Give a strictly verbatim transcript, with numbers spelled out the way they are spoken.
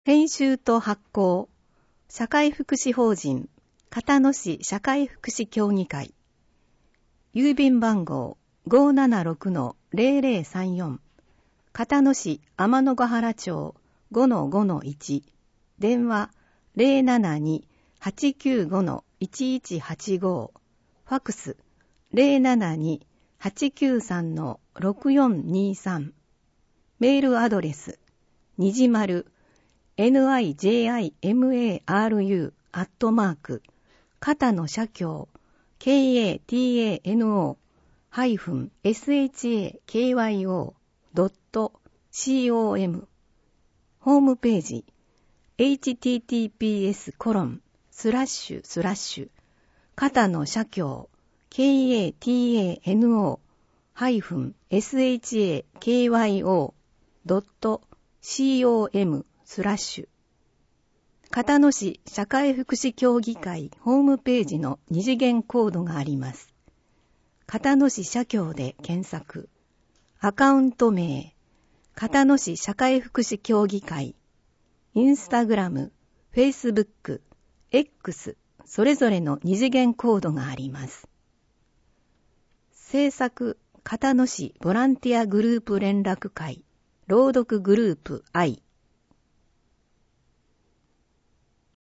編集と発行、社会福祉法人、片野市社会福祉協議会。郵便番号 ごーななろくのぜろぜろさんよん、片野市天のヶ原町 ごのごのいち、電話 ゼロななに はちきゅうごのいちいちはちご、ファクス ゼロななに はちきゅうさんのろくよんにさん、メールアドレス、にじまる、nijimaru アットマーク、片野社協、katano ハイフン shakyo ドット com、ホームページ、https コロンスラッシュスラッシュ片野社協 katano ハイフン shakyo ドット com スラッシュ片野市社会福祉協議会ホームページの二次元コードがあります。片野市社協で検索。アカウント名、片野市社会福祉協議会、インスタグラム、フェイスブック、X、それぞれの二次元コードがあります。制作、片野市ボランティアグループ連絡会、朗読グループ I。